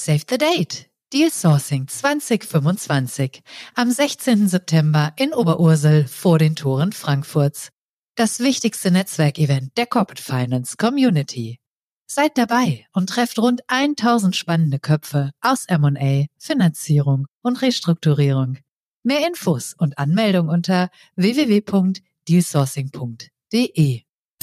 Save the date! Deal Sourcing 2025 am 16. September in Oberursel vor den Toren Frankfurts. Das wichtigste Netzwerkevent der Corporate Finance Community. Seid dabei und trefft rund 1000 spannende Köpfe aus M&A, Finanzierung und Restrukturierung. Mehr Infos und Anmeldung unter www.dealsourcing.de.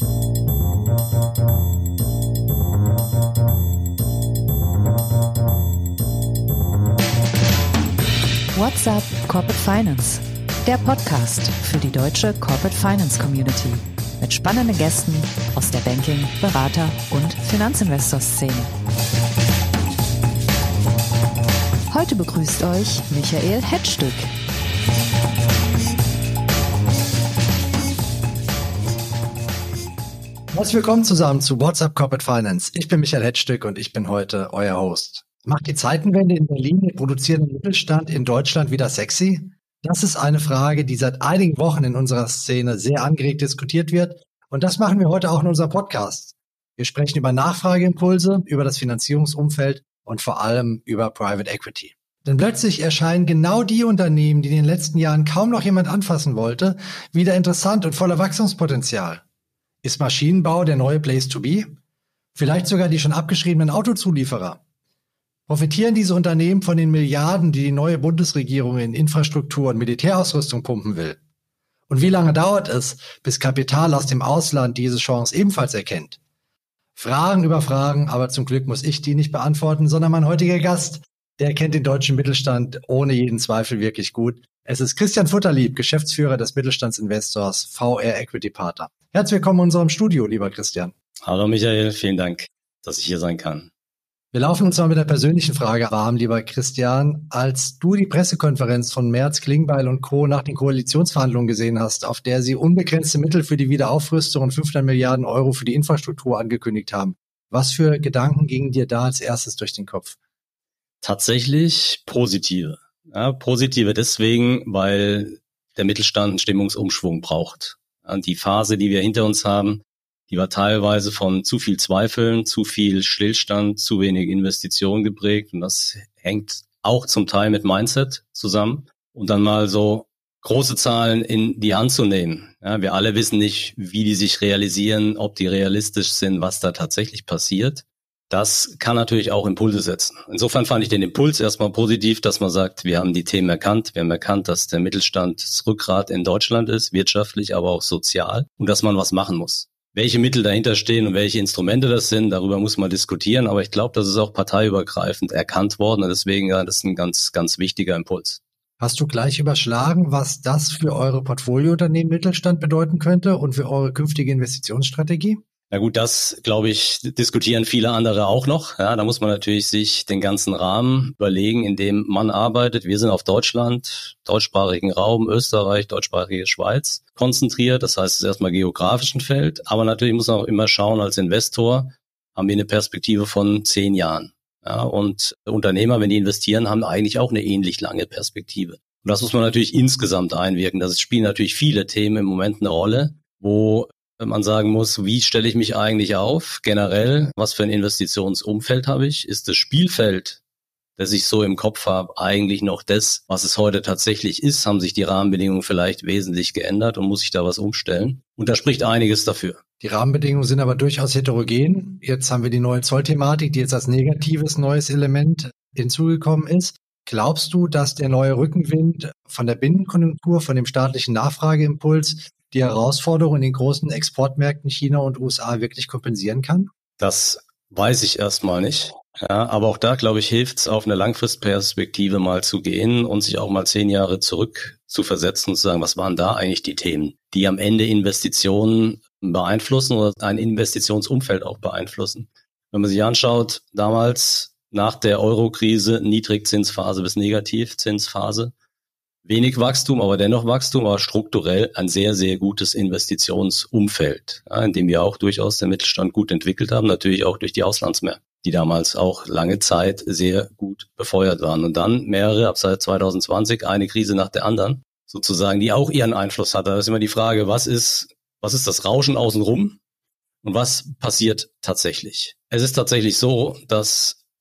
What's up Corporate Finance? Der Podcast für die deutsche Corporate Finance Community mit spannenden Gästen aus der Banking-, Berater- und Finanzinvestor-Szene. Heute begrüßt euch Michael Hettstück. Herzlich willkommen zusammen zu What's up Corporate Finance. Ich bin Michael Hettstück und ich bin heute euer Host. Macht die Zeitenwende in Berlin den produzierenden Mittelstand in Deutschland wieder sexy? Das ist eine Frage, die seit einigen Wochen in unserer Szene sehr angeregt diskutiert wird. Und das machen wir heute auch in unserem Podcast. Wir sprechen über Nachfrageimpulse, über das Finanzierungsumfeld und vor allem über Private Equity. Denn plötzlich erscheinen genau die Unternehmen, die in den letzten Jahren kaum noch jemand anfassen wollte, wieder interessant und voller Wachstumspotenzial. Ist Maschinenbau der neue Place to be? Vielleicht sogar die schon abgeschriebenen Autozulieferer. Profitieren diese Unternehmen von den Milliarden, die die neue Bundesregierung in Infrastruktur und Militärausrüstung pumpen will? Und wie lange dauert es, bis Kapital aus dem Ausland diese Chance ebenfalls erkennt? Fragen über Fragen, aber zum Glück muss ich die nicht beantworten, sondern mein heutiger Gast, der kennt den deutschen Mittelstand ohne jeden Zweifel wirklich gut. Es ist Christian Futterlieb, Geschäftsführer des Mittelstandsinvestors VR Equity Partner. Herzlich willkommen in unserem Studio, lieber Christian. Hallo Michael, vielen Dank, dass ich hier sein kann. Wir laufen uns mal mit der persönlichen Frage warm, lieber Christian. Als du die Pressekonferenz von Merz, Klingbeil und Co. nach den Koalitionsverhandlungen gesehen hast, auf der sie unbegrenzte Mittel für die Wiederaufrüstung und 500 Milliarden Euro für die Infrastruktur angekündigt haben, was für Gedanken gingen dir da als erstes durch den Kopf? Tatsächlich positive. Ja, positive deswegen, weil der Mittelstand einen Stimmungsumschwung braucht. Und die Phase, die wir hinter uns haben, die war teilweise von zu viel Zweifeln, zu viel Stillstand, zu wenig Investitionen geprägt. Und das hängt auch zum Teil mit Mindset zusammen. Und dann mal so große Zahlen in die Hand zu nehmen. Ja, wir alle wissen nicht, wie die sich realisieren, ob die realistisch sind, was da tatsächlich passiert. Das kann natürlich auch Impulse setzen. Insofern fand ich den Impuls erstmal positiv, dass man sagt, wir haben die Themen erkannt. Wir haben erkannt, dass der Mittelstand das Rückgrat in Deutschland ist, wirtschaftlich, aber auch sozial. Und dass man was machen muss. Welche Mittel dahinter stehen und welche Instrumente das sind, darüber muss man diskutieren. Aber ich glaube, das ist auch parteiübergreifend erkannt worden. Und deswegen, ja, das ist ein ganz, ganz wichtiger Impuls. Hast du gleich überschlagen, was das für eure Portfoliounternehmen Mittelstand bedeuten könnte und für eure künftige Investitionsstrategie? Na gut, das, glaube ich, diskutieren viele andere auch noch. Ja, da muss man natürlich sich den ganzen Rahmen überlegen, in dem man arbeitet. Wir sind auf Deutschland, deutschsprachigen Raum, Österreich, deutschsprachige Schweiz konzentriert. Das heißt, es ist erstmal geografisch ein Feld. Aber natürlich muss man auch immer schauen, als Investor haben wir eine Perspektive von 10 Jahren. Ja, und Unternehmer, wenn die investieren, haben eigentlich auch eine ähnlich lange Perspektive. Und das muss man natürlich insgesamt einwirken. Das spielen natürlich viele Themen im Moment eine Rolle, wo man sagen muss, wie stelle ich mich eigentlich auf? Generell, was für ein Investitionsumfeld habe ich? Ist das Spielfeld, das ich so im Kopf habe, eigentlich noch das, was es heute tatsächlich ist? Haben sich die Rahmenbedingungen vielleicht wesentlich geändert und muss ich da was umstellen? Und da spricht einiges dafür. Die Rahmenbedingungen sind aber durchaus heterogen. Jetzt haben wir die neue Zollthematik, die jetzt als negatives neues Element hinzugekommen ist. Glaubst du, dass der neue Rückenwind von der Binnenkonjunktur, von dem staatlichen Nachfrageimpuls die Herausforderungen in den großen Exportmärkten China und USA wirklich kompensieren kann? Das weiß ich erstmal nicht. Ja, aber auch da, glaube ich, hilft es, auf eine Langfristperspektive mal zu gehen und sich auch mal 10 Jahre zurück zu versetzen und zu sagen, was waren da eigentlich die Themen, die am Ende Investitionen beeinflussen oder ein Investitionsumfeld auch beeinflussen. Wenn man sich anschaut, damals nach der Euro-Krise Niedrigzinsphase bis Negativzinsphase, wenig Wachstum, aber dennoch Wachstum, aber strukturell ein sehr, sehr gutes Investitionsumfeld, ja, in dem wir auch durchaus den Mittelstand gut entwickelt haben, natürlich auch durch die Auslandsmärkte, die damals auch lange Zeit sehr gut befeuert waren. Und dann mehrere, ab seit 2020, eine Krise nach der anderen, sozusagen, die auch ihren Einfluss hatte. Da ist immer die Frage, was ist das Rauschen außenrum und was passiert tatsächlich? Es ist tatsächlich so, dass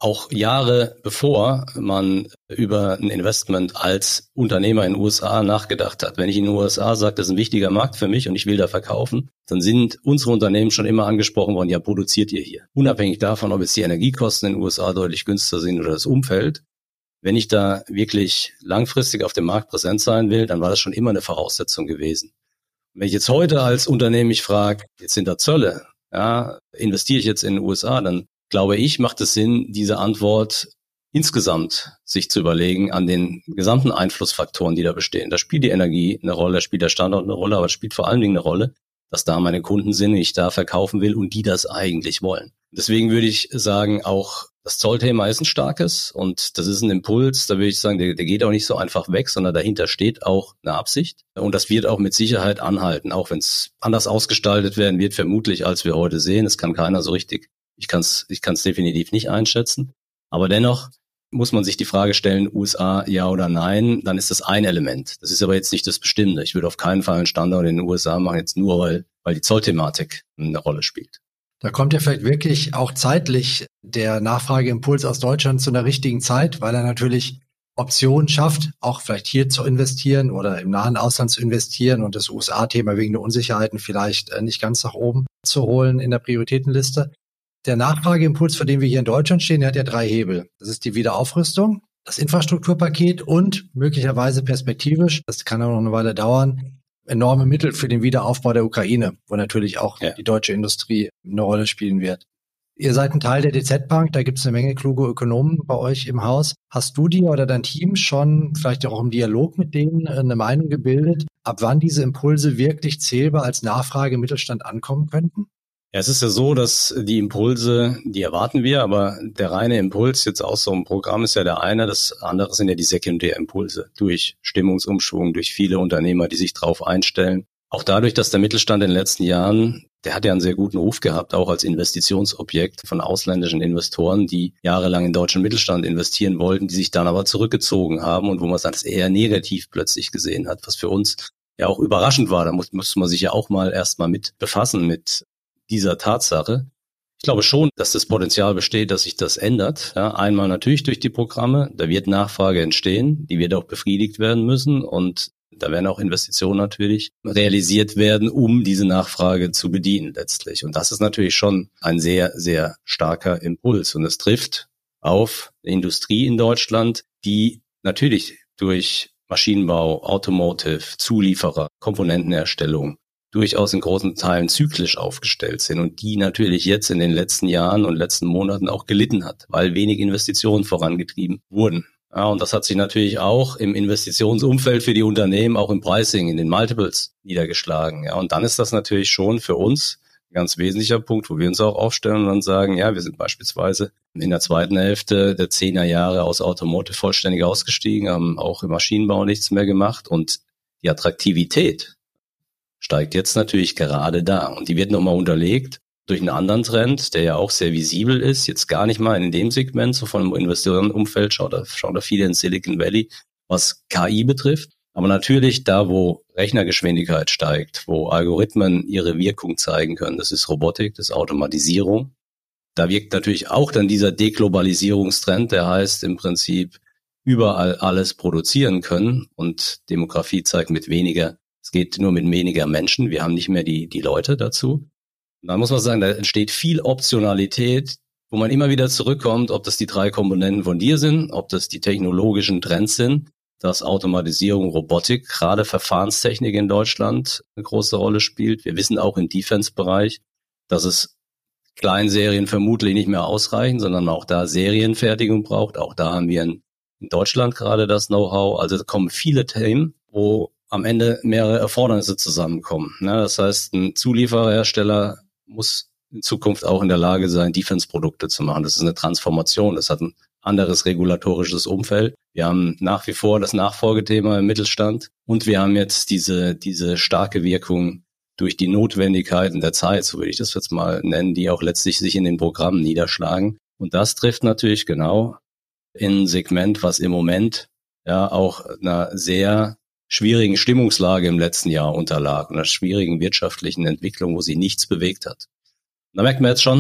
auch Jahre bevor man über ein Investment als Unternehmer in den USA nachgedacht hat. Wenn ich in den USA sage, das ist ein wichtiger Markt für mich und ich will da verkaufen, dann sind unsere Unternehmen schon immer angesprochen worden, ja, produziert ihr hier. Unabhängig davon, ob jetzt die Energiekosten in den USA deutlich günstiger sind oder das Umfeld. Wenn ich da wirklich langfristig auf dem Markt präsent sein will, dann war das schon immer eine Voraussetzung gewesen. Wenn ich jetzt heute als Unternehmen mich frage, jetzt sind da Zölle, ja, investiere ich jetzt in den USA, dann glaube ich, macht es Sinn, diese Antwort insgesamt sich zu überlegen an den gesamten Einflussfaktoren, die da bestehen. Da spielt die Energie eine Rolle, da spielt der Standort eine Rolle, aber es spielt vor allen Dingen eine Rolle, dass da meine Kunden sind, ich da verkaufen will und die das eigentlich wollen. Deswegen würde ich sagen, auch das Zollthema ist ein starkes und das ist ein Impuls, da würde ich sagen, der geht auch nicht so einfach weg, sondern dahinter steht auch eine Absicht und das wird auch mit Sicherheit anhalten, auch wenn es anders ausgestaltet werden wird, vermutlich als wir heute sehen. Es kann keiner so richtig. Ich kann es definitiv nicht einschätzen. Aber dennoch muss man sich die Frage stellen, USA ja oder nein, dann ist das ein Element. Das ist aber jetzt nicht das Bestimmende. Ich würde auf keinen Fall einen Standort in den USA machen, jetzt nur, weil die Zollthematik eine Rolle spielt. Da kommt ja vielleicht wirklich auch zeitlich der Nachfrageimpuls aus Deutschland zu einer richtigen Zeit, weil er natürlich Optionen schafft, auch vielleicht hier zu investieren oder im nahen Ausland zu investieren und das USA-Thema wegen der Unsicherheiten vielleicht nicht ganz nach oben zu holen in der Prioritätenliste. Der Nachfrageimpuls, vor dem wir hier in Deutschland stehen, der hat ja 3 Hebel. Das ist die Wiederaufrüstung, das Infrastrukturpaket und möglicherweise perspektivisch, das kann auch noch eine Weile dauern, enorme Mittel für den Wiederaufbau der Ukraine, wo natürlich auch die deutsche Industrie eine Rolle spielen wird. Ihr seid ein Teil der DZ Bank, da gibt es eine Menge kluge Ökonomen bei euch im Haus. Hast du dir oder dein Team schon vielleicht auch im Dialog mit denen eine Meinung gebildet, ab wann diese Impulse wirklich zählbar als Nachfrage im Mittelstand ankommen könnten? Ja, es ist ja so, dass die Impulse, die erwarten wir, aber der reine Impuls jetzt aus so einem Programm ist ja der eine, das andere sind ja die Sekundärimpulse durch Stimmungsumschwung, durch viele Unternehmer, die sich drauf einstellen. Auch dadurch, dass der Mittelstand in den letzten Jahren, der hat ja einen sehr guten Ruf gehabt, auch als Investitionsobjekt von ausländischen Investoren, die jahrelang in deutschen Mittelstand investieren wollten, die sich dann aber zurückgezogen haben und wo man das eher negativ plötzlich gesehen hat, was für uns ja auch überraschend war. Da musste man sich ja auch mal erstmal mit befassen mit dieser Tatsache. Ich glaube schon, dass das Potenzial besteht, dass sich das ändert. Ja, einmal natürlich durch die Programme, da wird Nachfrage entstehen, die wird auch befriedigt werden müssen und da werden auch Investitionen natürlich realisiert werden, um diese Nachfrage zu bedienen letztlich. Und das ist natürlich schon ein sehr, sehr starker Impuls und es trifft auf die Industrie in Deutschland, die natürlich durch Maschinenbau, Automotive, Zulieferer, Komponentenherstellung durchaus in großen Teilen zyklisch aufgestellt sind und die natürlich jetzt in den letzten Jahren und letzten Monaten auch gelitten hat, weil wenig Investitionen vorangetrieben wurden. Ja, und das hat sich natürlich auch im Investitionsumfeld für die Unternehmen, auch im Pricing, in den Multiples niedergeschlagen. Ja, und dann ist das natürlich schon für uns ein ganz wesentlicher Punkt, wo wir uns auch aufstellen und dann sagen, ja, wir sind beispielsweise in der zweiten Hälfte der 10er Jahre aus Automotive vollständig ausgestiegen, haben auch im Maschinenbau nichts mehr gemacht und die Attraktivität steigt jetzt natürlich gerade da. Und die wird nochmal unterlegt durch einen anderen Trend, der ja auch sehr visibel ist, jetzt gar nicht mal in dem Segment, so von dem Investorenumfeld, schaut da viele in Silicon Valley, was KI betrifft. Aber natürlich da, wo Rechnergeschwindigkeit steigt, wo Algorithmen ihre Wirkung zeigen können, das ist Robotik, das ist Automatisierung. Da wirkt natürlich auch dann dieser Deglobalisierungstrend, der heißt im Prinzip überall alles produzieren können und Demografie zeigt mit weniger. Es geht nur mit weniger Menschen. Wir haben nicht mehr die Leute dazu. Und dann muss man sagen, da entsteht viel Optionalität, wo man immer wieder zurückkommt, ob das die 3 Komponenten von dir sind, ob das die technologischen Trends sind, dass Automatisierung, Robotik, gerade Verfahrenstechnik in Deutschland eine große Rolle spielt. Wir wissen auch im Defense-Bereich, dass es Kleinserien vermutlich nicht mehr ausreichen, sondern auch da Serienfertigung braucht. Auch da haben wir in Deutschland gerade das Know-how. Also da kommen viele Themen, wo am Ende mehrere Erfordernisse zusammenkommen. Das heißt, ein Zuliefererhersteller muss in Zukunft auch in der Lage sein, Defense-Produkte zu machen. Das ist eine Transformation. Das hat ein anderes regulatorisches Umfeld. Wir haben nach wie vor das Nachfolgethema im Mittelstand und wir haben jetzt diese starke Wirkung durch die Notwendigkeiten der Zeit, so würde ich das jetzt mal nennen, die auch letztlich sich in den Programmen niederschlagen. Und das trifft natürlich genau in ein Segment, was im Moment ja auch einer sehr schwierigen Stimmungslage im letzten Jahr unterlag, einer schwierigen wirtschaftlichen Entwicklung, wo sie nichts bewegt hat. Da merkt man jetzt schon,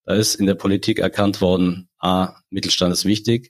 Da ist in der Politik erkannt worden, A, Mittelstand ist wichtig,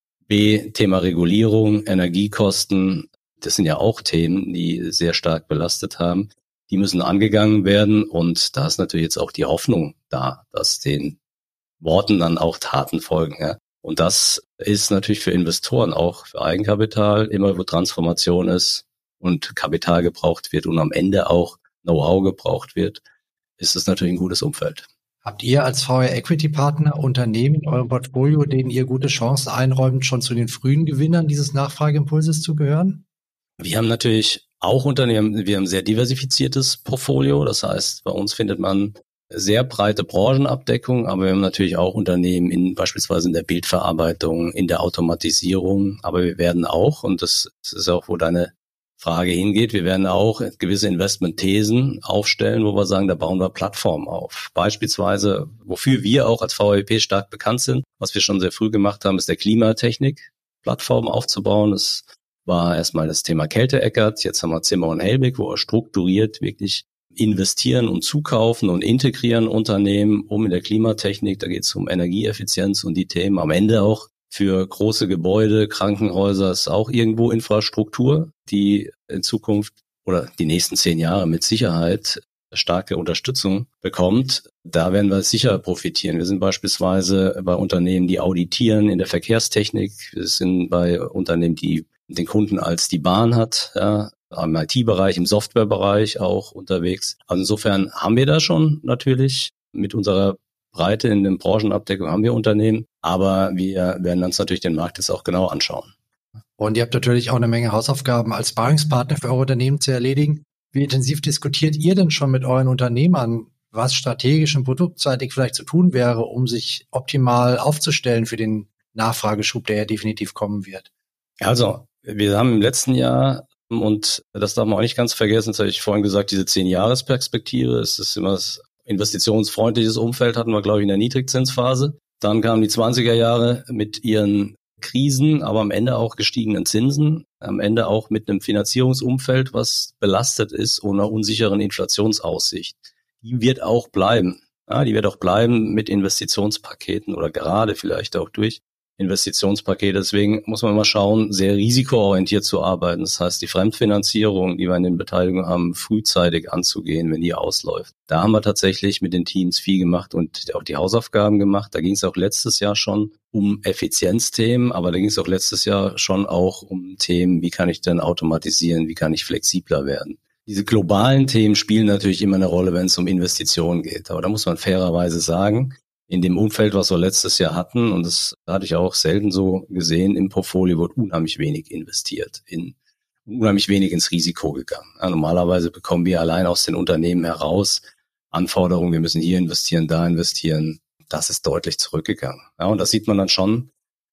B, Thema Regulierung, Energiekosten, das sind ja auch Themen, die sehr stark belastet haben. Die müssen angegangen werden und da ist natürlich jetzt auch die Hoffnung da, dass den Worten dann auch Taten folgen. Ja. Und das ist natürlich für Investoren auch für Eigenkapital, immer wo Transformation ist und Kapital gebraucht wird und am Ende auch Know-how gebraucht wird, ist es natürlich ein gutes Umfeld. Habt ihr als VR Equity Partner Unternehmen in eurem Portfolio, denen ihr gute Chancen einräumt, schon zu den frühen Gewinnern dieses Nachfrageimpulses zu gehören? Wir haben natürlich auch Unternehmen, wir haben ein sehr diversifiziertes Portfolio. Das heißt, bei uns findet man sehr breite Branchenabdeckung, aber wir haben natürlich auch Unternehmen beispielsweise in der Bildverarbeitung, in der Automatisierung. Aber wir werden auch, und das ist auch, wo deine Frage hingeht, wir werden auch gewisse Investmentthesen aufstellen, wo wir sagen, da bauen wir Plattformen auf. Beispielsweise, wofür wir auch als VEP stark bekannt sind, was wir schon sehr früh gemacht haben, ist der Klimatechnik, Plattformen aufzubauen. Das war erstmal das Thema Kälte-Eckert. Jetzt haben wir Zimmer und Helbig, wo wir strukturiert wirklich investieren und zukaufen und integrieren Unternehmen, um in der Klimatechnik, da geht es um Energieeffizienz und die Themen am Ende auch für große Gebäude, Krankenhäuser ist auch irgendwo Infrastruktur, die in Zukunft oder die nächsten 10 Jahre mit Sicherheit starke Unterstützung bekommt. Da werden wir sicher profitieren. Wir sind beispielsweise bei Unternehmen, die auditieren in der Verkehrstechnik. Wir sind bei Unternehmen, die den Kunden als die Bahn hat, ja, im IT-Bereich, im Softwarebereich auch unterwegs. Also insofern haben wir da schon natürlich mit unserer Breite in den Branchenabdeckung haben wir Unternehmen, aber wir werden uns natürlich den Markt jetzt auch genau anschauen. Und ihr habt natürlich auch eine Menge Hausaufgaben als Sparringspartner für eure Unternehmen zu erledigen. Wie intensiv diskutiert ihr denn schon mit euren Unternehmern, was strategisch und produktseitig vielleicht zu tun wäre, um sich optimal aufzustellen für den Nachfrageschub, der ja definitiv kommen wird? Also, wir haben im letzten Jahr, und das darf man auch nicht ganz vergessen, das habe ich vorhin gesagt, diese 10-Jahres-Perspektive, es ist immer das investitionsfreundliches Umfeld hatten wir, glaube ich, in der Niedrigzinsphase. Dann kamen die 20er Jahre mit ihren Krisen, aber am Ende auch gestiegenen Zinsen, am Ende auch mit einem Finanzierungsumfeld, was belastet ist und einer unsicheren Inflationsaussicht. Die wird auch bleiben. Ja, die wird auch bleiben mit Investitionspaketen oder gerade vielleicht auch durch Investitionspakete. Deswegen muss man mal schauen, sehr risikoorientiert zu arbeiten. Das heißt, die Fremdfinanzierung, die wir in den Beteiligungen haben, frühzeitig anzugehen, wenn die ausläuft. Da haben wir tatsächlich mit den Teams viel gemacht und auch die Hausaufgaben gemacht. Da ging es auch letztes Jahr schon um Effizienzthemen, aber da ging es auch letztes Jahr schon auch um Themen, wie kann ich denn automatisieren, wie kann ich flexibler werden. Diese globalen Themen spielen natürlich immer eine Rolle, wenn es um Investitionen geht. Aber da muss man fairerweise sagen, in dem Umfeld, was wir letztes Jahr hatten, und das hatte ich auch selten so gesehen, im Portfolio wird unheimlich wenig investiert, unheimlich wenig ins Risiko gegangen. Ja, normalerweise bekommen wir allein aus den Unternehmen heraus Anforderungen, wir müssen hier investieren, da investieren. Das ist deutlich zurückgegangen. Ja, und das sieht man dann schon,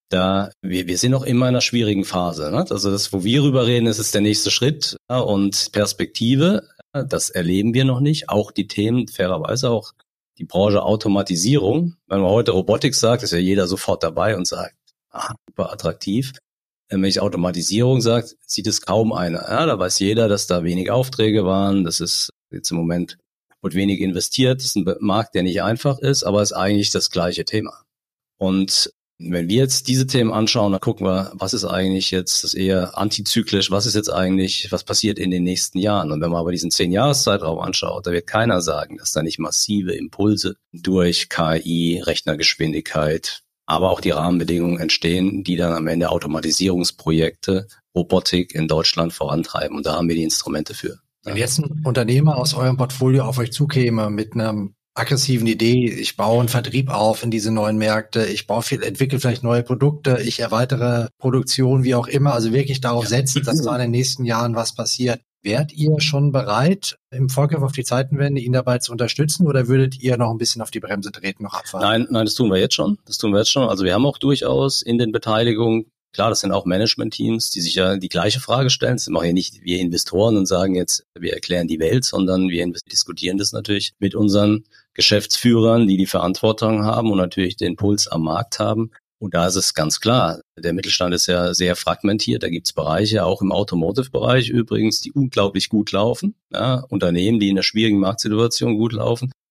wir sind noch immer in einer schwierigen Phase. Ne? Also das, wo wir rüber reden, ist der nächste Schritt, ja, und Perspektive, ja, das erleben wir noch nicht. Auch die Themen, fairerweise auch die Branche Automatisierung. Wenn man heute Robotik sagt, ist ja jeder sofort dabei und sagt, super attraktiv. Wenn ich Automatisierung sage, sieht es kaum einer. Ja, da weiß jeder, dass da wenig Aufträge waren. Das ist jetzt im Moment, wird wenig investiert. Das ist ein Markt, der nicht einfach ist, aber ist eigentlich das gleiche Thema. Und wenn wir jetzt diese Themen anschauen, dann gucken wir, was ist eigentlich jetzt, das ist eher antizyklisch, was ist jetzt eigentlich, was passiert in den nächsten Jahren? Und wenn man aber diesen 10-Jahres-Zeitraum anschaut, da wird keiner sagen, dass da nicht massive Impulse durch KI, Rechnergeschwindigkeit, aber auch die Rahmenbedingungen entstehen, die dann am Ende Automatisierungsprojekte, Robotik in Deutschland vorantreiben. Und da haben wir die Instrumente für. Wenn jetzt ein Unternehmer aus eurem Portfolio auf euch zukäme mit einer aggressiven Idee, ich baue einen Vertrieb auf in diese neuen Märkte, entwickle vielleicht neue Produkte, ich erweitere Produktion, wie auch immer, also wirklich darauf setzen, dass da in den nächsten Jahren was passiert. Wärt ihr schon bereit, im Vorgriff auf die Zeitenwende ihn dabei zu unterstützen oder würdet ihr noch ein bisschen auf die Bremse treten, noch abwarten? Nein, das tun wir jetzt schon. Also wir haben auch durchaus in den Beteiligungen, klar, das sind auch Management-Teams, die sich ja die gleiche Frage stellen. Das machen ja nicht wir Investoren und sagen jetzt, wir erklären die Welt, sondern wir diskutieren das natürlich mit unseren Geschäftsführern, die Verantwortung haben und natürlich den Puls am Markt haben. Und da ist es ganz klar, der Mittelstand ist ja sehr fragmentiert. Da gibt es Bereiche, auch im Automotive-Bereich übrigens, die unglaublich gut laufen. Ja, Unternehmen, die in einer schwierigen Marktsituation gut laufen.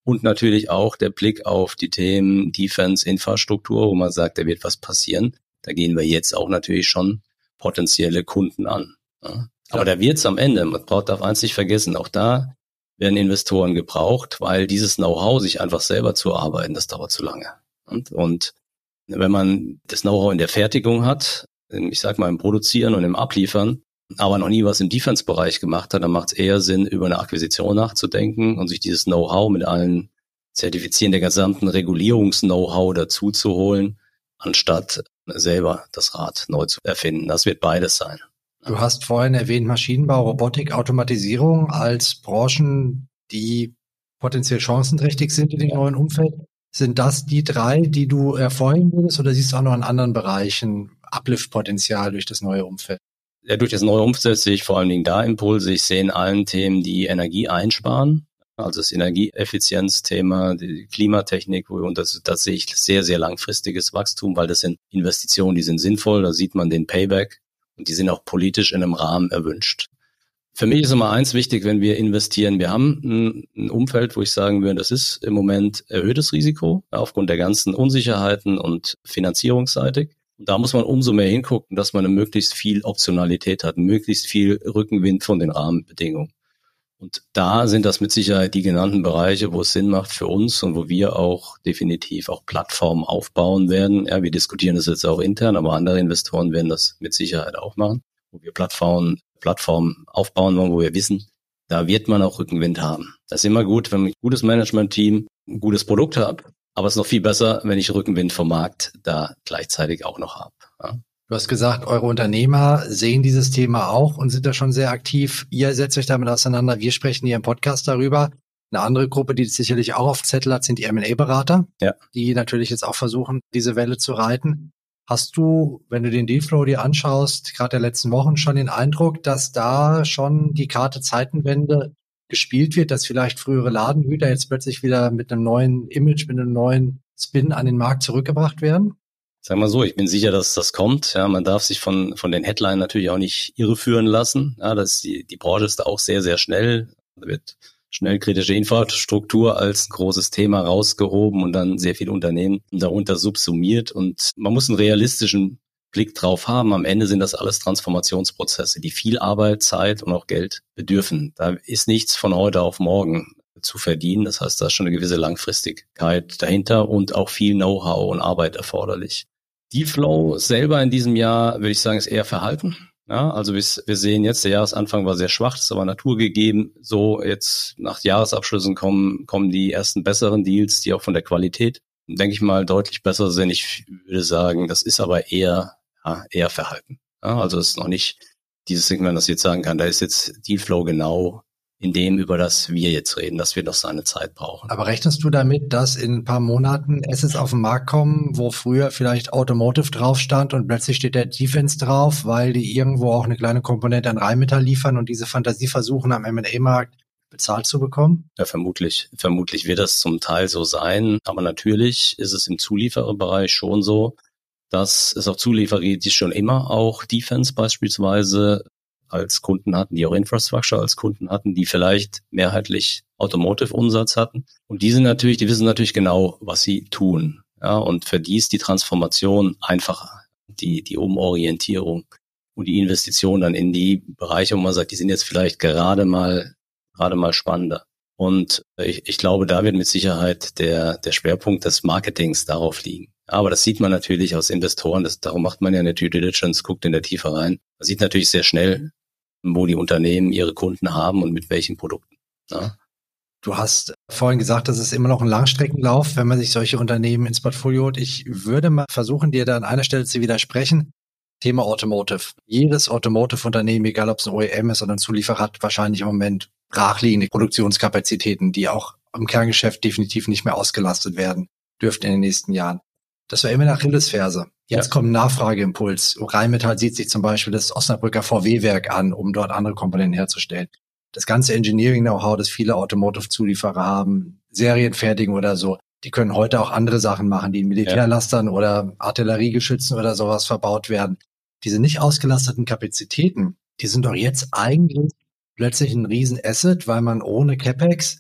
Und natürlich auch der Blick auf die Themen Defense-Infrastruktur, wo man sagt, da wird was passieren. Da gehen wir jetzt auch natürlich schon potenzielle Kunden an. Ja. Aber da wird's am Ende, man darf eins nicht vergessen, auch da werden Investoren gebraucht, weil dieses Know-how, sich einfach selber zu arbeiten, das dauert zu lange. Und wenn man das Know-how in der Fertigung hat, ich sag mal im Produzieren und im Abliefern, aber noch nie was im Defense-Bereich gemacht hat, dann macht es eher Sinn, über eine Akquisition nachzudenken und sich dieses Know-how mit allen Zertifizieren der gesamten Regulierungs-Know-how dazu zu holen, anstatt selber das Rad neu zu erfinden. Das wird beides sein. Du hast vorhin erwähnt Maschinenbau, Robotik, Automatisierung als Branchen, die potenziell chancenträchtig sind in dem neuen Umfeld. Sind das die drei, die du hervorheben würdest, oder siehst du auch noch in anderen Bereichen Uplift-Potenzial durch das neue Umfeld? Ja, durch das neue Umfeld sehe ich vor allen Dingen da Impulse. Ich sehe in allen Themen, die Energie einsparen, also das Energieeffizienzthema, die Klimatechnik, und das sehe ich sehr, sehr langfristiges Wachstum, weil das sind Investitionen, die sind sinnvoll, da sieht man den Payback und die sind auch politisch in einem Rahmen erwünscht. Für mich ist immer eins wichtig, wenn wir investieren, wir haben ein Umfeld, wo ich sagen würde, das ist im Moment erhöhtes Risiko, aufgrund der ganzen Unsicherheiten und finanzierungsseitig. Und da muss man umso mehr hingucken, dass man eine möglichst viel Optionalität hat, möglichst viel Rückenwind von den Rahmenbedingungen. Und da sind das mit Sicherheit die genannten Bereiche, wo es Sinn macht für uns und wo wir auch definitiv auch Plattformen aufbauen werden. Ja, wir diskutieren das jetzt auch intern, aber andere Investoren werden das mit Sicherheit auch machen, wo wir Plattformen aufbauen wollen, wo wir wissen, da wird man auch Rückenwind haben. Das ist immer gut, wenn man ein gutes Management-Team, ein gutes Produkt hat. Aber es ist noch viel besser, wenn ich Rückenwind vom Markt da gleichzeitig auch noch habe. Ja. Du hast gesagt, eure Unternehmer sehen dieses Thema auch und sind da schon sehr aktiv. Ihr setzt euch damit auseinander. Wir sprechen hier im Podcast darüber. Eine andere Gruppe, die sicherlich auch auf Zettel hat, sind die M&A-Berater, die natürlich jetzt auch versuchen, diese Welle zu reiten. Hast du, wenn du den Dealflow dir anschaust, gerade der letzten Wochen schon den Eindruck, dass da schon die Karte Zeitenwende gespielt wird, dass vielleicht frühere Ladenhüter jetzt plötzlich wieder mit einem neuen Image, mit einem neuen Spin an den Markt zurückgebracht werden? Sag mal so, ich bin sicher, dass das kommt. Ja, man darf sich von den Headlines natürlich auch nicht irreführen lassen. Ja, die Branche ist da auch sehr, sehr schnell. Da wird schnell kritische Infrastruktur als großes Thema rausgehoben und dann sehr viele Unternehmen darunter subsumiert. Und man muss einen realistischen Blick drauf haben. Am Ende sind das alles Transformationsprozesse, die viel Arbeit, Zeit und auch Geld bedürfen. Da ist nichts von heute auf morgen zu verdienen. Das heißt, da ist schon eine gewisse Langfristigkeit dahinter und auch viel Know-how und Arbeit erforderlich. Dealflow selber in diesem Jahr, würde ich sagen, ist eher verhalten. Ja, also wir sehen jetzt, der Jahresanfang war sehr schwach, das ist aber naturgegeben. So jetzt nach Jahresabschlüssen kommen die ersten besseren Deals, die auch von der Qualität, denke ich mal, deutlich besser sind. Ich würde sagen, das ist aber eher verhalten. Ja, also es ist noch nicht dieses Segment, das ich jetzt sagen kann, da ist jetzt Dealflow genau in dem, über das wir jetzt reden, dass wir noch seine Zeit brauchen. Aber rechnest du damit, dass in ein paar Monaten Assets auf den Markt kommen, wo früher vielleicht Automotive drauf stand und plötzlich steht der Defense drauf, weil die irgendwo auch eine kleine Komponente an Rheinmetall liefern und diese Fantasie versuchen, am M&A-Markt bezahlt zu bekommen? Ja, vermutlich wird das zum Teil so sein. Aber natürlich ist es im Zuliefererbereich schon so, dass es auch Zulieferer gibt, die schon immer auch Defense beispielsweise als Kunden hatten, die auch Infrastructure als Kunden hatten, die vielleicht mehrheitlich Automotive-Umsatz hatten. Und die wissen natürlich genau, was sie tun. Ja, und für die ist die Transformation einfacher. Die Umorientierung und die Investition dann in die Bereiche, wo man sagt, die sind jetzt vielleicht gerade mal spannender. Und ich glaube, da wird mit Sicherheit der Schwerpunkt des Marketings darauf liegen. Aber das sieht man natürlich aus Investoren, darum macht man ja eine Due Diligence, guckt in der Tiefe rein. Man sieht natürlich sehr schnell, wo die Unternehmen ihre Kunden haben und mit welchen Produkten. Ja. Du hast vorhin gesagt, das ist immer noch ein Langstreckenlauf, wenn man sich solche Unternehmen ins Portfolio holt. Ich würde mal versuchen, dir da an einer Stelle zu widersprechen. Thema Automotive. Jedes Automotive-Unternehmen, egal ob es ein OEM ist oder ein Zulieferer, hat wahrscheinlich im Moment brachliegende Produktionskapazitäten, die auch im Kerngeschäft definitiv nicht mehr ausgelastet werden dürften in den nächsten Jahren. Das war immer eine Achillesferse. Jetzt kommt ein Nachfrageimpuls. Rheinmetall sieht sich zum Beispiel das Osnabrücker VW-Werk an, um dort andere Komponenten herzustellen. Das ganze Engineering-Know-how, das viele Automotive-Zulieferer haben, Serienfertigung oder so, die können heute auch andere Sachen machen, die in Militärlastern oder Artilleriegeschützen oder sowas verbaut werden. Diese nicht ausgelasteten Kapazitäten, die sind doch jetzt eigentlich plötzlich ein Riesen-Asset, weil man ohne CapEx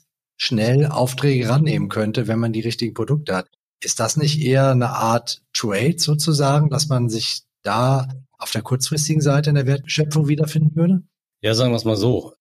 schnell Aufträge rannehmen könnte, wenn man die richtigen Produkte hat. Ist das nicht eher eine Art Trade sozusagen, dass man sich da auf der kurzfristigen Seite in der Wertschöpfung wiederfinden würde? Ja, sagen wir es mal so.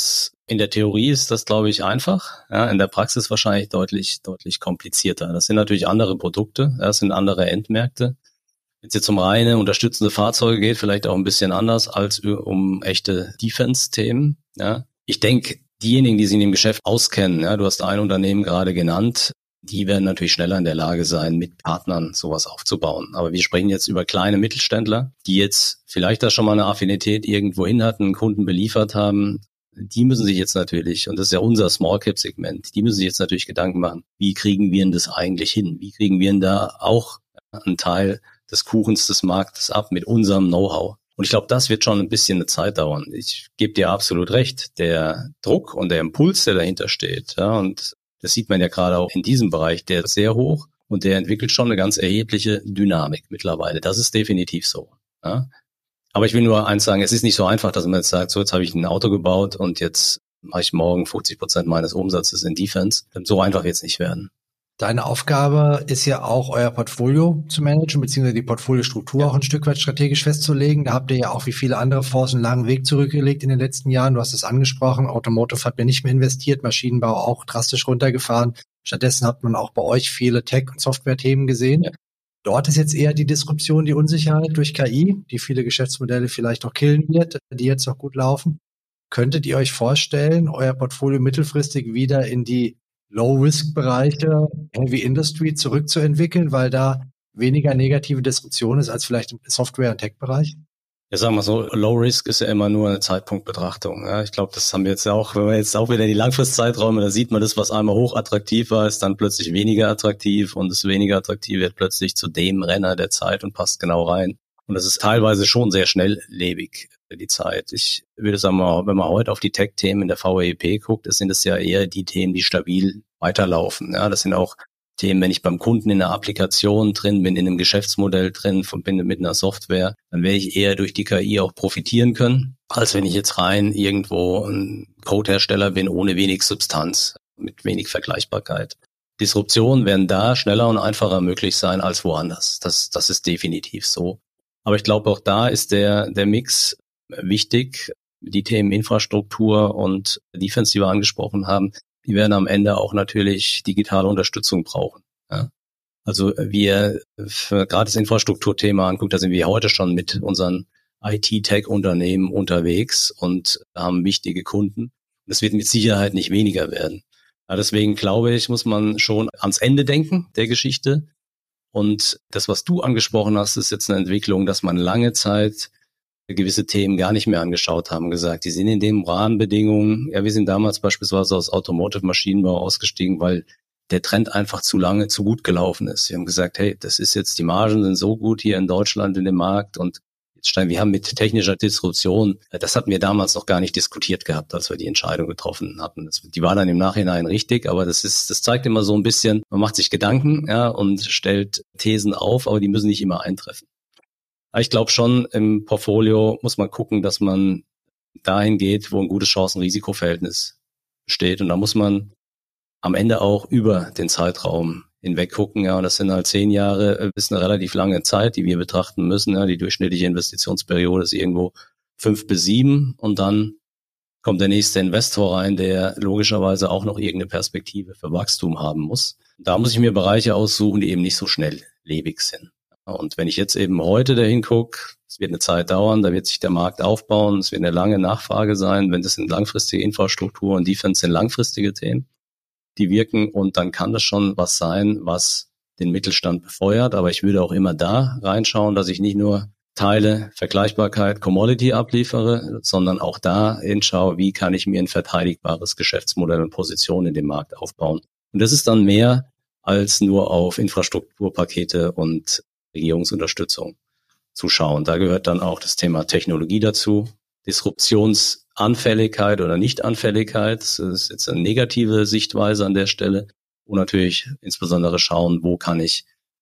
In der Theorie ist das, glaube ich, einfach. Ja, in der Praxis wahrscheinlich deutlich komplizierter. Das sind natürlich andere Produkte, das sind andere Endmärkte. Wenn es jetzt um reine unterstützende Fahrzeuge geht, vielleicht auch ein bisschen anders als um echte Defense-Themen. Ja. Ich denke, diejenigen, die sich in dem Geschäft auskennen, ja, du hast ein Unternehmen gerade genannt, die werden natürlich schneller in der Lage sein, mit Partnern sowas aufzubauen. Aber wir sprechen jetzt über kleine Mittelständler, die jetzt vielleicht da schon mal eine Affinität irgendwo hin hatten, einen Kunden beliefert haben. Die müssen sich jetzt natürlich, und das ist ja unser Small-Cap-Segment, die müssen sich jetzt natürlich Gedanken machen, wie kriegen wir denn das eigentlich hin? Wie kriegen wir denn da auch einen Teil des Kuchens des Marktes ab mit unserem Know-how? Und ich glaube, das wird schon ein bisschen eine Zeit dauern. Ich gebe dir absolut recht. Der Druck und der Impuls, der dahinter steht, ja, und das sieht man ja gerade auch in diesem Bereich, der ist sehr hoch und der entwickelt schon eine ganz erhebliche Dynamik mittlerweile. Das ist definitiv so. Ja. Aber ich will nur eins sagen, es ist nicht so einfach, dass man jetzt sagt, so jetzt habe ich ein Auto gebaut und jetzt mache ich morgen 50% meines Umsatzes in Defense. So einfach wird es nicht werden. Deine Aufgabe ist ja auch, euer Portfolio zu managen, beziehungsweise die Portfoliostruktur auch ein Stück weit strategisch festzulegen. Da habt ihr ja auch wie viele andere Fonds einen langen Weg zurückgelegt in den letzten Jahren. Du hast es angesprochen, Automotive hat mir nicht mehr investiert, Maschinenbau auch drastisch runtergefahren. Stattdessen hat man auch bei euch viele Tech- und Software-Themen gesehen. Ja. Dort ist jetzt eher die Disruption, die Unsicherheit durch KI, die viele Geschäftsmodelle vielleicht auch killen wird, die jetzt noch gut laufen. Könntet ihr euch vorstellen, euer Portfolio mittelfristig wieder in die Low-Risk-Bereiche, Heavy Industry zurückzuentwickeln, weil da weniger negative Disruption ist als vielleicht im Software- und Tech-Bereich? Ja, sagen wir so, Low Risk ist ja immer nur eine Zeitpunktbetrachtung. Ja, ich glaube, das haben wir jetzt auch, wenn wir jetzt auch wieder in die Langfristzeiträume, da sieht man das, was einmal hoch attraktiv war, ist dann plötzlich weniger attraktiv und das weniger attraktiv wird plötzlich zu dem Renner der Zeit und passt genau rein. Und das ist teilweise schon sehr schnelllebig, die Zeit. Ich würde sagen, wenn man heute auf die Tech-Themen in der VEP guckt, das sind es ja eher die Themen, die stabil weiterlaufen. Ja, das sind auch Themen, wenn ich beim Kunden in einer Applikation drin bin, in einem Geschäftsmodell drin, bin mit einer Software, dann werde ich eher durch die KI auch profitieren können, als wenn ich jetzt rein irgendwo ein Codehersteller bin, ohne wenig Substanz, mit wenig Vergleichbarkeit. Disruptionen werden da schneller und einfacher möglich sein als woanders. Das ist definitiv so. Aber ich glaube, auch da ist der Mix wichtig. Die Themen Infrastruktur und Defense, die wir angesprochen haben, die werden am Ende auch natürlich digitale Unterstützung brauchen. Ja. Also wir, gerade das Infrastrukturthema anguckt, da sind wir heute schon mit unseren IT-Tech-Unternehmen unterwegs und haben wichtige Kunden. Das wird mit Sicherheit nicht weniger werden. Ja, deswegen glaube ich, muss man schon ans Ende denken der Geschichte. Und das, was du angesprochen hast, ist jetzt eine Entwicklung, dass man lange Zeit gewisse Themen gar nicht mehr angeschaut haben, gesagt, die sind in den Rahmenbedingungen, ja, wir sind damals beispielsweise aus Automotive-Maschinenbau ausgestiegen, weil der Trend einfach zu lange, zu gut gelaufen ist. Wir haben gesagt, hey, das ist jetzt, die Margen sind so gut hier in Deutschland in dem Markt und jetzt wir haben mit technischer Disruption, das hatten wir damals noch gar nicht diskutiert gehabt, als wir die Entscheidung getroffen hatten. Die war dann im Nachhinein richtig, aber das zeigt immer so ein bisschen, man macht sich Gedanken, ja, und stellt Thesen auf, aber die müssen nicht immer eintreffen. Ich glaube schon, im Portfolio muss man gucken, dass man dahin geht, wo ein gutes Chancen-Risiko-Verhältnis besteht. Und da muss man am Ende auch über den Zeitraum hinweg gucken. Ja, und das sind halt 10 Jahre, ist eine relativ lange Zeit, die wir betrachten müssen. Ja, die durchschnittliche Investitionsperiode ist irgendwo 5 bis 7. Und dann kommt der nächste Investor rein, der logischerweise auch noch irgendeine Perspektive für Wachstum haben muss. Da muss ich mir Bereiche aussuchen, die eben nicht so schnelllebig sind. Und wenn ich jetzt eben heute dahin gucke, es wird eine Zeit dauern, da wird sich der Markt aufbauen, es wird eine lange Nachfrage sein, wenn das sind langfristige Infrastruktur und Defense sind langfristige Themen, die wirken und dann kann das schon was sein, was den Mittelstand befeuert. Aber ich würde auch immer da reinschauen, dass ich nicht nur Teile, Vergleichbarkeit, Commodity abliefere, sondern auch da hinschaue, wie kann ich mir ein verteidigbares Geschäftsmodell und Position in dem Markt aufbauen. Und das ist dann mehr als nur auf Infrastrukturpakete und Regierungsunterstützung zu schauen. Da gehört dann auch das Thema Technologie dazu, Disruptionsanfälligkeit oder Nichtanfälligkeit. Das ist jetzt eine negative Sichtweise an der Stelle. Und natürlich insbesondere schauen, wo kann ich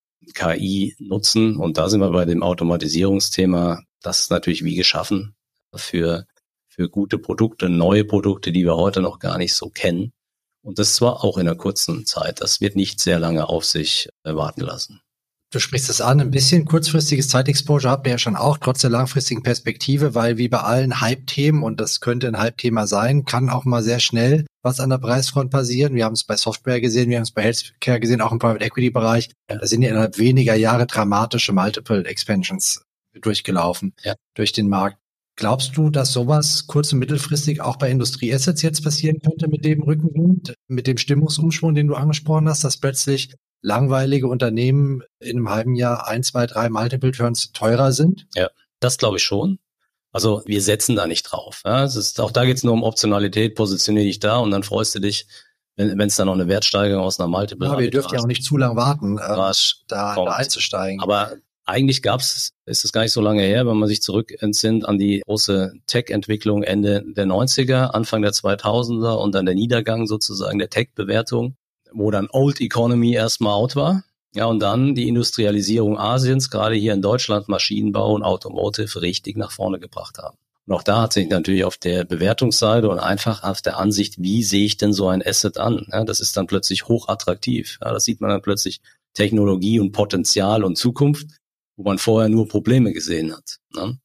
KI nutzen. Und da sind wir bei dem Automatisierungsthema. Das ist natürlich wie geschaffen für gute Produkte, neue Produkte, die wir heute noch gar nicht so kennen Und das zwar auch in einer kurzen Zeit. Das wird nicht sehr lange auf sich warten lassen. Du sprichst es an, ein bisschen kurzfristiges Zeitexposure habt ihr ja schon auch, trotz der langfristigen Perspektive, weil wie bei allen Hype-Themen, und das könnte ein Hype-Thema sein, kann auch mal sehr schnell was an der Preisfront passieren. Wir haben es bei Software gesehen, wir haben es bei Healthcare gesehen, auch im Private-Equity-Bereich. Da sind ja innerhalb weniger Jahre dramatische Multiple-Expansions durchgelaufen durch den Markt. Glaubst du, dass sowas kurz- und mittelfristig auch bei Industrieassets jetzt passieren könnte mit dem Rückenwind, mit dem Stimmungsumschwung, den du angesprochen hast, dass plötzlich langweilige Unternehmen in einem halben Jahr 1, 2, 3 Multiple Turns teurer sind? Ja, das glaube ich schon. Also wir setzen da nicht drauf. Ja, auch da geht es nur um Optionalität, positioniere dich da und dann freust du dich, wenn es da noch eine Wertsteigerung aus einer Multiple. Aber ihr dürft ja auch nicht zu lang warten, da einzusteigen. Aber eigentlich ist es gar nicht so lange her, wenn man sich zurück entsinnt an die große Tech-Entwicklung Ende der 90er, Anfang der 2000er und dann der Niedergang sozusagen der Tech-Bewertung, wo dann Old Economy erstmal out war. Ja, und dann die Industrialisierung Asiens, gerade hier in Deutschland, Maschinenbau und Automotive richtig nach vorne gebracht haben. Und auch da hat sich natürlich auf der Bewertungsseite und einfach auf der Ansicht, wie sehe ich denn so ein Asset an? Ja, das ist dann plötzlich hochattraktiv. Ja, das sieht man dann plötzlich Technologie und Potenzial und Zukunft, wo man vorher nur Probleme gesehen hat. Ne?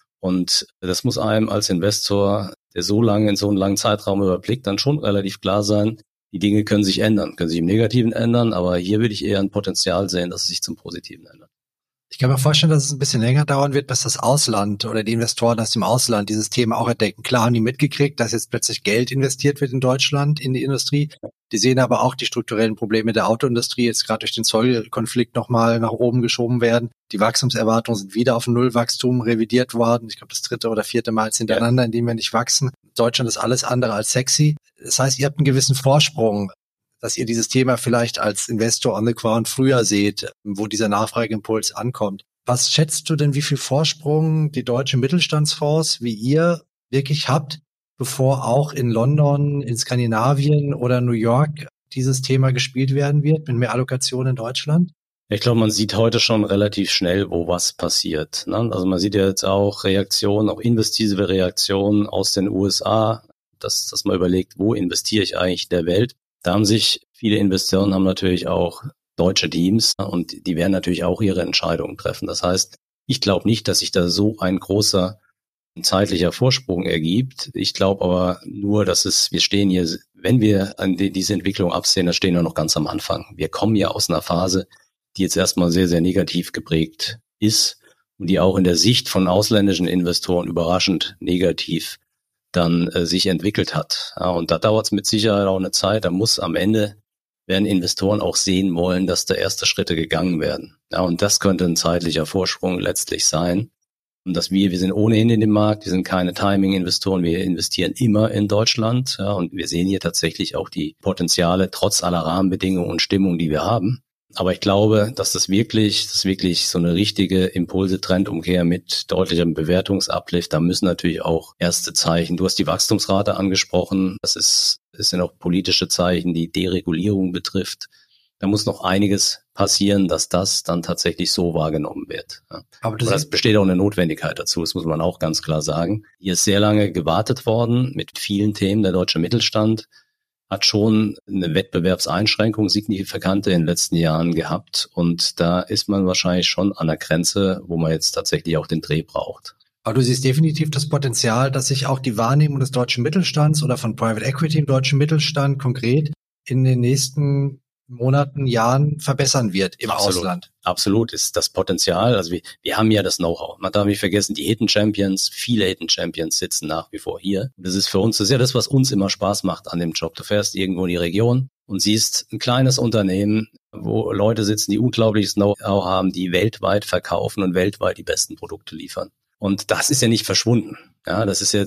Und das muss einem als Investor, der so lange in so einen langen Zeitraum überblickt, dann schon relativ klar sein, die Dinge können sich ändern, können sich im Negativen ändern, aber hier würde ich eher ein Potenzial sehen, dass es sich zum Positiven ändert. Ich kann mir vorstellen, dass es ein bisschen länger dauern wird, bis das Ausland oder die Investoren aus dem Ausland dieses Thema auch entdecken. Klar haben die mitgekriegt, dass jetzt plötzlich Geld investiert wird in Deutschland, in die Industrie. Die sehen aber auch die strukturellen Probleme der Autoindustrie, jetzt gerade durch den Zollkonflikt nochmal nach oben geschoben werden. Die Wachstumserwartungen sind wieder auf Nullwachstum revidiert worden. Ich glaube, das 3. oder 4. Mal hintereinander, in dem wir nicht wachsen. Deutschland ist alles andere als sexy. Das heißt, ihr habt einen gewissen Vorsprung, dass ihr dieses Thema vielleicht als Investor on the ground früher seht, wo dieser Nachfrageimpuls ankommt. Was schätzt du denn, wie viel Vorsprung die deutschen Mittelstandsfonds wie ihr wirklich habt, bevor auch in London, in Skandinavien oder New York dieses Thema gespielt werden wird, mit mehr Allokation in Deutschland? Ich glaube, man sieht heute schon relativ schnell, wo was passiert. Ne? Also man sieht ja jetzt auch Reaktionen, auch investive Reaktionen aus den USA, dass man überlegt, wo investiere ich eigentlich in der Welt? Da haben sich viele Investoren haben natürlich auch deutsche Teams und die werden natürlich auch ihre Entscheidungen treffen. Das heißt, ich glaube nicht, dass sich da so ein großer zeitlicher Vorsprung ergibt. Ich glaube aber nur, dass wir stehen hier, wenn wir an diese Entwicklung absehen, dann stehen wir noch ganz am Anfang. Wir kommen ja aus einer Phase, die jetzt erstmal sehr, sehr negativ geprägt ist und die auch in der Sicht von ausländischen Investoren überraschend negativ dann sich entwickelt hat. Ja, und da dauert es mit Sicherheit auch eine Zeit. Da muss am Ende, werden Investoren auch sehen wollen, dass da erste Schritte gegangen werden. Ja, und das könnte ein zeitlicher Vorsprung letztlich sein. Und dass wir sind ohnehin in dem Markt, wir sind keine Timing-Investoren, wir investieren immer in Deutschland. Ja, und wir sehen hier tatsächlich auch die Potenziale trotz aller Rahmenbedingungen und Stimmung, die wir haben. Aber ich glaube, dass das wirklich so eine richtige Impulse-Trendumkehr mit deutlichem Bewertungsuplift, da müssen natürlich auch erste Zeichen. Du hast die Wachstumsrate angesprochen. Das sind auch politische Zeichen, die Deregulierung betrifft. Da muss noch einiges passieren, dass das dann tatsächlich so wahrgenommen wird. Aber das besteht auch eine Notwendigkeit dazu, das muss man auch ganz klar sagen. Hier ist sehr lange gewartet worden mit vielen Themen. Der deutsche Mittelstand hat schon eine Wettbewerbseinschränkung signifikante in den letzten Jahren gehabt. Und da ist man wahrscheinlich schon an der Grenze, wo man jetzt tatsächlich auch den Dreh braucht. Aber du siehst definitiv das Potenzial, dass sich auch die Wahrnehmung des deutschen Mittelstands oder von Private Equity im deutschen Mittelstand konkret in den nächsten Monaten, Jahren verbessern wird im Ausland. Absolut ist das Potenzial. Also wir haben ja das Know-how. Man darf nicht vergessen, die Hidden Champions, viele Hidden Champions sitzen nach wie vor hier. Das ist für uns, das ist ja das, was uns immer Spaß macht an dem Job. Du fährst irgendwo in die Region und siehst ein kleines Unternehmen, wo Leute sitzen, die unglaubliches Know-how haben, die weltweit verkaufen und weltweit die besten Produkte liefern. Und das ist ja nicht verschwunden. Ja,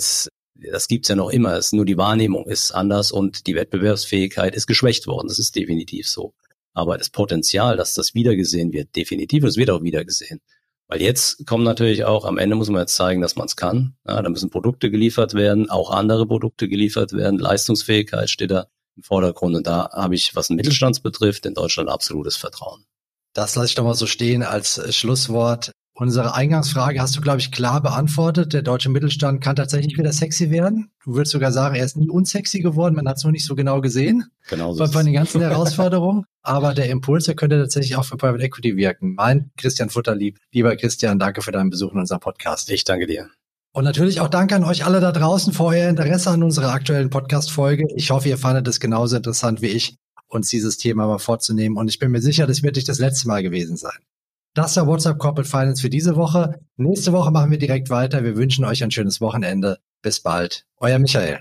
das gibt's ja noch immer. Es ist nur die Wahrnehmung ist anders und die Wettbewerbsfähigkeit ist geschwächt worden. Das ist definitiv so. Aber das Potenzial, dass das wiedergesehen wird, definitiv, es wird auch wiedergesehen. Weil jetzt kommen natürlich auch, am Ende muss man jetzt zeigen, dass man es kann. Ja, da müssen Produkte geliefert werden, auch andere Produkte geliefert werden. Leistungsfähigkeit steht da im Vordergrund. Und da habe ich, was den Mittelstand betrifft, in Deutschland absolutes Vertrauen. Das lasse ich doch mal so stehen als Schlusswort. Unsere Eingangsfrage hast du, glaube ich, klar beantwortet. Der deutsche Mittelstand kann tatsächlich wieder sexy werden. Du würdest sogar sagen, er ist nie unsexy geworden. Man hat es nur nicht so genau gesehen. Genau so. Von den ganzen Herausforderungen. Aber der Impuls, der könnte tatsächlich auch für Private Equity wirken. Mein Christian Futterlieb. Lieber Christian, danke für deinen Besuch in unserem Podcast. Ich danke dir. Und natürlich auch danke an euch alle da draußen für euer Interesse an unserer aktuellen Podcast-Folge. Ich hoffe, ihr fandet es genauso interessant wie ich, uns dieses Thema mal vorzunehmen. Und ich bin mir sicher, das wird nicht das letzte Mal gewesen sein. Das war WhatsApp Corporate Finance für diese Woche. Nächste Woche machen wir direkt weiter. Wir wünschen euch ein schönes Wochenende. Bis bald. Euer Michael.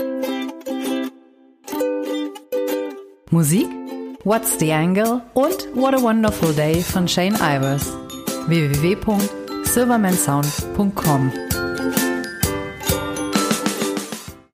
Musik? What's the Angle? Und What a Wonderful Day von Shane Ivers. www.silvermansound.com